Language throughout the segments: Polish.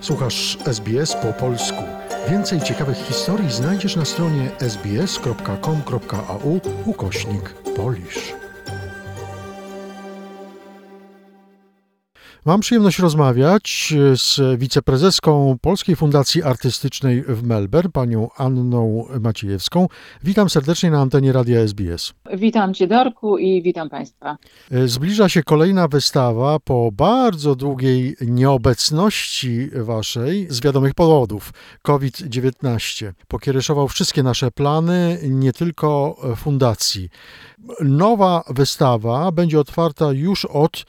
Słuchasz SBS po polsku. Więcej ciekawych historii znajdziesz na stronie sbs.com.au/Polish. Mam przyjemność rozmawiać z wiceprezeską Polskiej Fundacji Artystycznej w Melbourne, panią Anną Maciejewską. Witam serdecznie na antenie Radia SBS. Witam Cię, Darku, i witam Państwa. Zbliża się kolejna wystawa po bardzo długiej nieobecności waszej z wiadomych powodów. COVID-19 pokiereszował wszystkie nasze plany, nie tylko fundacji. Nowa wystawa będzie otwarta już od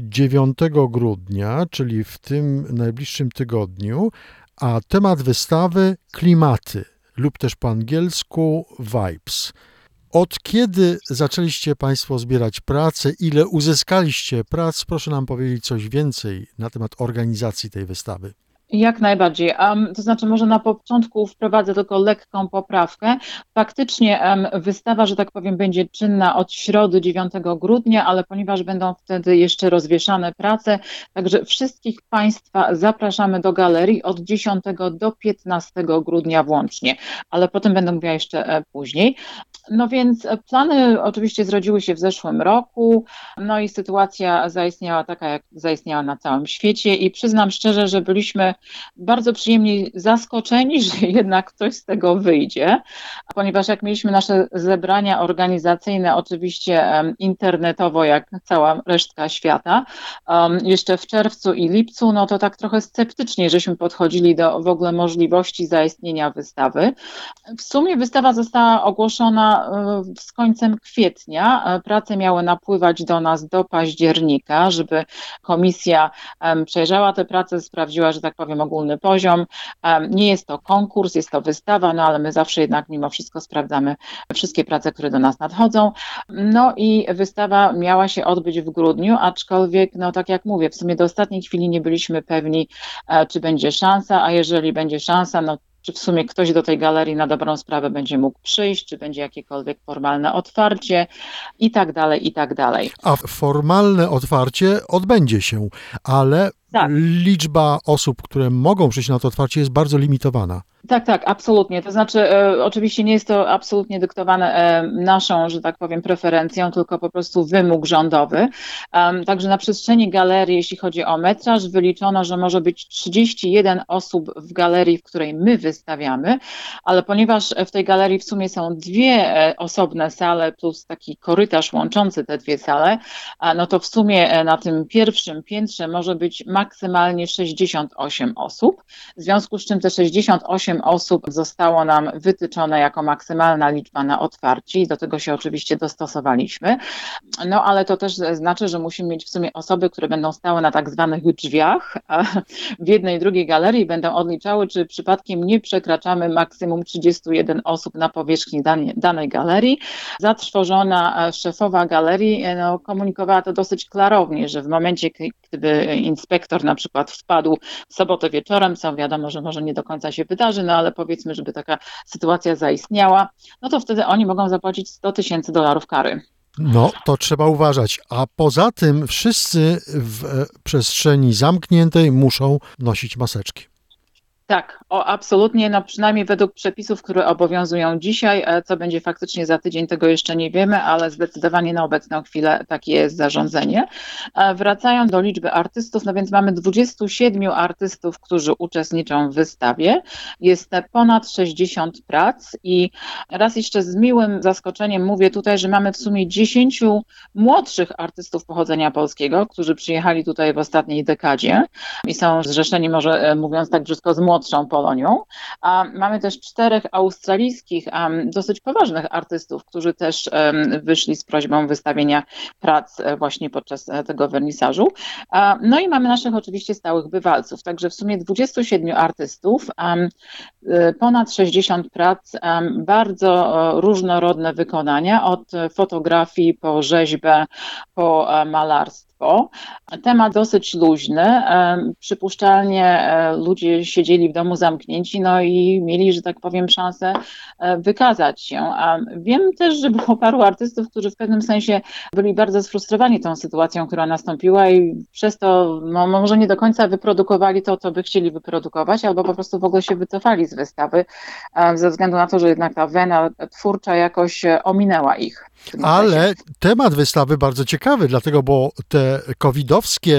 9 grudnia, czyli w tym najbliższym tygodniu, a temat wystawy klimaty lub też po angielsku vibes. Od kiedy zaczęliście Państwo zbierać pracę? Ile uzyskaliście prac? Proszę nam powiedzieć coś więcej na temat organizacji tej wystawy. Jak najbardziej. To znaczy, może na początku wprowadzę tylko lekką poprawkę. Faktycznie wystawa, że tak powiem, będzie czynna od środy 9 grudnia, ale ponieważ będą wtedy jeszcze rozwieszane prace, także wszystkich Państwa zapraszamy do galerii od 10 do 15 grudnia włącznie, ale potem będę mówiła jeszcze później. No więc plany oczywiście zrodziły się w zeszłym roku, no i sytuacja zaistniała taka, jak zaistniała na całym świecie i przyznam szczerze, że byliśmy bardzo przyjemnie zaskoczeni, że jednak coś z tego wyjdzie, ponieważ jak mieliśmy nasze zebrania organizacyjne, oczywiście internetowo, jak cała resztka świata, jeszcze w czerwcu i lipcu, no to tak trochę sceptycznie żeśmy podchodzili do w ogóle możliwości zaistnienia wystawy. W sumie wystawa została ogłoszona z końcem kwietnia. Prace miały napływać do nas do października, żeby komisja przejrzała te prace, sprawdziła, że tak powiem, ogólny poziom. Nie jest to konkurs, jest to wystawa, no ale my zawsze jednak mimo wszystko sprawdzamy wszystkie prace, które do nas nadchodzą. No i wystawa miała się odbyć w grudniu, aczkolwiek, no tak jak mówię, w sumie do ostatniej chwili nie byliśmy pewni, czy będzie szansa, a jeżeli będzie szansa, no czy w sumie ktoś do tej galerii na dobrą sprawę będzie mógł przyjść, czy będzie jakiekolwiek formalne otwarcie i tak dalej, i tak dalej. A formalne otwarcie odbędzie się, ale Tak. liczba osób, które mogą przyjść na to otwarcie, jest bardzo limitowana. Tak, absolutnie. To znaczy, oczywiście nie jest to absolutnie dyktowane naszą, że tak powiem, preferencją, tylko po prostu wymóg rządowy. Także na przestrzeni galerii, jeśli chodzi o metraż, wyliczono, że może być 31 osób w galerii, w której my wystawiamy, ale ponieważ w tej galerii w sumie są dwie osobne sale plus taki korytarz łączący te dwie sale, no to w sumie na tym pierwszym piętrze może być maksymalnie 68 osób, w związku z czym te 68 osób zostało nam wytyczone jako maksymalna liczba na otwarcie i do tego się oczywiście dostosowaliśmy. No ale to też znaczy, że musimy mieć w sumie osoby, które będą stały na tak zwanych drzwiach w jednej i drugiej galerii, będą odliczały, czy przypadkiem nie przekraczamy maksimum 31 osób na powierzchni danej galerii. Zatrwożona szefowa galerii komunikowała to dosyć klarownie, że w momencie, gdyby inspektor na przykład wpadł w sobotę wieczorem, co wiadomo, że może nie do końca się wydarzy, no ale powiedzmy, żeby taka sytuacja zaistniała, no to wtedy oni mogą zapłacić $100,000 kary. No, to trzeba uważać. A poza tym wszyscy w przestrzeni zamkniętej muszą nosić maseczki. Tak, absolutnie, no przynajmniej według przepisów, które obowiązują dzisiaj, co będzie faktycznie za tydzień, tego jeszcze nie wiemy, ale zdecydowanie na obecną chwilę takie jest zarządzenie. Wracając do liczby artystów, no więc mamy 27 artystów, którzy uczestniczą w wystawie. Jest ponad 60 prac i raz jeszcze z miłym zaskoczeniem mówię tutaj, że mamy w sumie 10 młodszych artystów pochodzenia polskiego, którzy przyjechali tutaj w ostatniej dekadzie i są zrzeszeni, może mówiąc tak brzydko, z młodszą Polonią. Mamy też 4 australijskich, dosyć poważnych artystów, którzy też wyszli z prośbą wystawienia prac właśnie podczas tego wernisażu. No i mamy naszych oczywiście stałych bywalców, także w sumie 27 artystów, ponad 60 prac, bardzo różnorodne wykonania, od fotografii po rzeźbę, po malarstwo. łatwo. Temat dosyć luźny. Przypuszczalnie ludzie siedzieli w domu zamknięci, no i mieli, że tak powiem, szansę wykazać się. Wiem też, że było paru artystów, którzy w pewnym sensie byli bardzo sfrustrowani tą sytuacją, która nastąpiła i przez to może nie do końca wyprodukowali to, co by chcieli wyprodukować, albo po prostu w ogóle się wycofali z wystawy, ze względu na to, że jednak ta wena twórcza jakoś ominęła ich. Ale temat wystawy bardzo ciekawy, dlatego, bo te covidowskie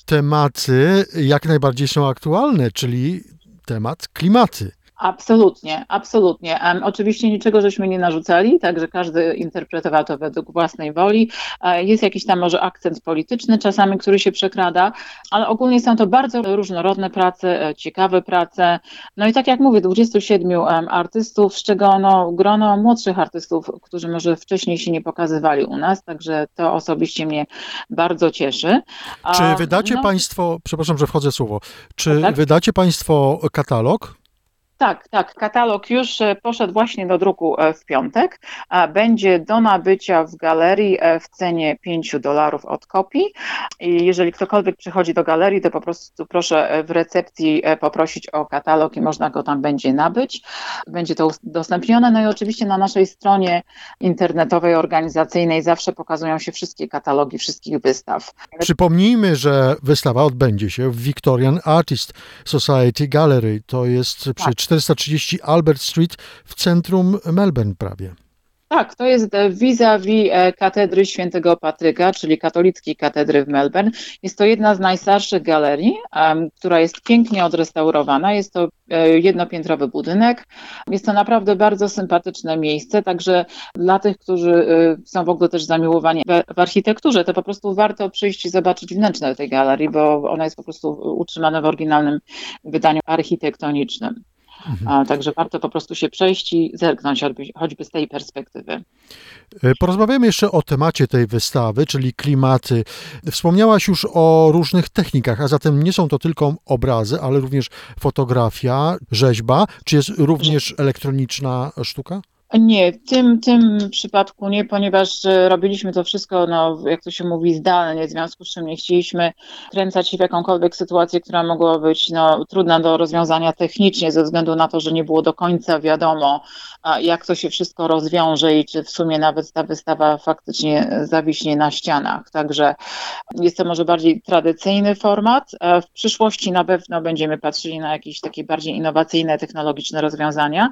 tematy jak najbardziej są aktualne, czyli temat klimaty. Absolutnie, absolutnie. Oczywiście niczego żeśmy nie narzucali, także każdy interpretował to według własnej woli. Jest jakiś tam może akcent polityczny czasami, który się przekrada, ale ogólnie są to bardzo różnorodne prace, ciekawe prace. No i tak jak mówię, 27 artystów, z czego grono młodszych artystów, którzy może wcześniej się nie pokazywali u nas, także to osobiście mnie bardzo cieszy. Czy wydacie Państwo, przepraszam, że wchodzę w słowo, czy tak? wydacie Państwo katalog? Tak. Katalog już poszedł właśnie do druku w piątek. Będzie do nabycia w galerii w cenie $5 od kopii. I jeżeli ktokolwiek przychodzi do galerii, to po prostu proszę w recepcji poprosić o katalog i można go tam będzie nabyć. Będzie to udostępnione. No i oczywiście na naszej stronie internetowej, organizacyjnej zawsze pokazują się wszystkie katalogi wszystkich wystaw. Przypomnijmy, że wystawa odbędzie się w Victorian Artist Society Gallery. To jest przy 430 Albert Street w centrum Melbourne prawie. Tak, to jest vis-a-vis katedry Świętego Patryka, czyli katolickiej katedry w Melbourne. Jest to jedna z najstarszych galerii, która jest pięknie odrestaurowana. Jest to jednopiętrowy budynek. Jest to naprawdę bardzo sympatyczne miejsce, także dla tych, którzy są w ogóle też zamiłowani w architekturze, to po prostu warto przyjść i zobaczyć wnętrze tej galerii, bo ona jest po prostu utrzymana w oryginalnym wydaniu architektonicznym. Także warto po prostu się przejść i zerknąć choćby z tej perspektywy. Porozmawiamy jeszcze o temacie tej wystawy, czyli klimaty. Wspomniałaś już o różnych technikach, a zatem nie są to tylko obrazy, ale również fotografia, rzeźba. Czy jest również elektroniczna sztuka? Nie, w tym przypadku nie, ponieważ robiliśmy to wszystko, jak to się mówi, zdalnie, w związku z czym nie chcieliśmy wkręcać się w jakąkolwiek sytuację, która mogła być trudna do rozwiązania technicznie, ze względu na to, że nie było do końca wiadomo, jak to się wszystko rozwiąże i czy w sumie nawet ta wystawa faktycznie zawiśnie na ścianach. Także jest to może bardziej tradycyjny format. W przyszłości na pewno będziemy patrzyli na jakieś takie bardziej innowacyjne, technologiczne rozwiązania,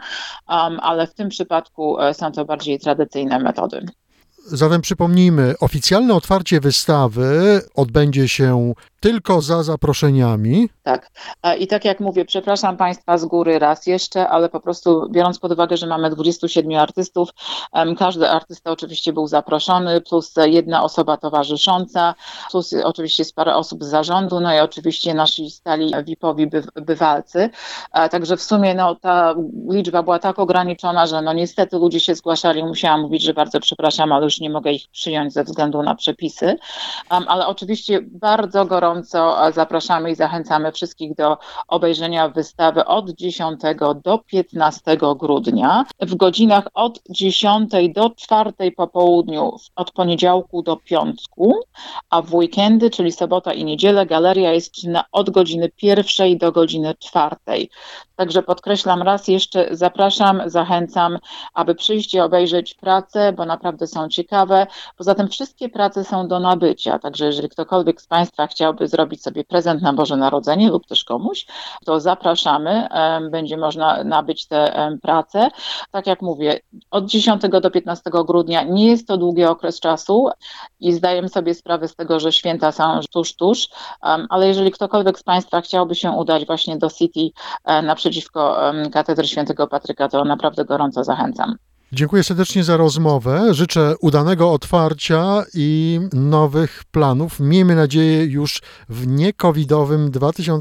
ale w tym przypadku są to bardziej tradycyjne metody. Zatem przypomnijmy, oficjalne otwarcie wystawy odbędzie się tylko za zaproszeniami. Tak. I tak jak mówię, przepraszam Państwa z góry raz jeszcze, ale po prostu biorąc pod uwagę, że mamy 27 artystów, każdy artysta oczywiście był zaproszony, plus jedna osoba towarzysząca, plus oczywiście jest parę osób z zarządu, no i oczywiście nasi stali VIP-owi bywalcy. Także w sumie ta liczba była tak ograniczona, że niestety ludzie się zgłaszali, musiałam mówić, że bardzo przepraszam, ale już nie mogę ich przyjąć ze względu na przepisy. Ale oczywiście bardzo gorąco zapraszamy i zachęcamy wszystkich do obejrzenia wystawy od 10 do 15 grudnia w godzinach od 10 do 4 po południu, od poniedziałku do piątku, a w weekendy, czyli sobota i niedzielę, galeria jest czynna od godziny 1 do godziny 4. Także podkreślam raz jeszcze, zapraszam, zachęcam, aby przyjść i obejrzeć prace, bo naprawdę są ciekawe. Poza tym wszystkie prace są do nabycia, także jeżeli ktokolwiek z Państwa chciałby zrobić sobie prezent na Boże Narodzenie lub też komuś, to zapraszamy, będzie można nabyć te prace. Tak jak mówię, od 10 do 15 grudnia nie jest to długi okres czasu i zdajemy sobie sprawę z tego, że święta są tuż, ale jeżeli ktokolwiek z Państwa chciałby się udać właśnie do City naprzeciwko Katedry Świętego Patryka, to naprawdę gorąco zachęcam. Dziękuję serdecznie za rozmowę. Życzę udanego otwarcia i nowych planów. Miejmy nadzieję już w nie-covidowym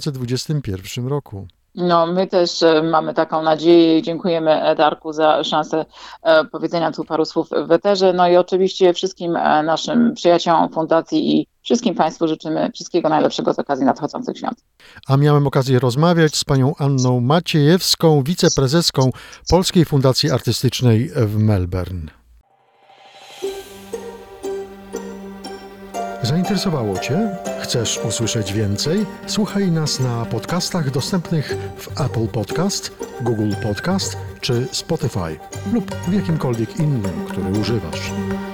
2021 roku. My też mamy taką nadzieję i dziękujemy Darku za szansę powiedzenia tu paru słów w eterze. I oczywiście wszystkim naszym przyjaciołom fundacji i wszystkim Państwu życzymy wszystkiego najlepszego z okazji nadchodzących świąt. A miałem okazję rozmawiać z panią Anną Maciejewską, wiceprezeską Polskiej Fundacji Artystycznej w Melbourne. Zainteresowało Cię? Chcesz usłyszeć więcej? Słuchaj nas na podcastach dostępnych w Apple Podcast, Google Podcast czy Spotify lub w jakimkolwiek innym, który używasz.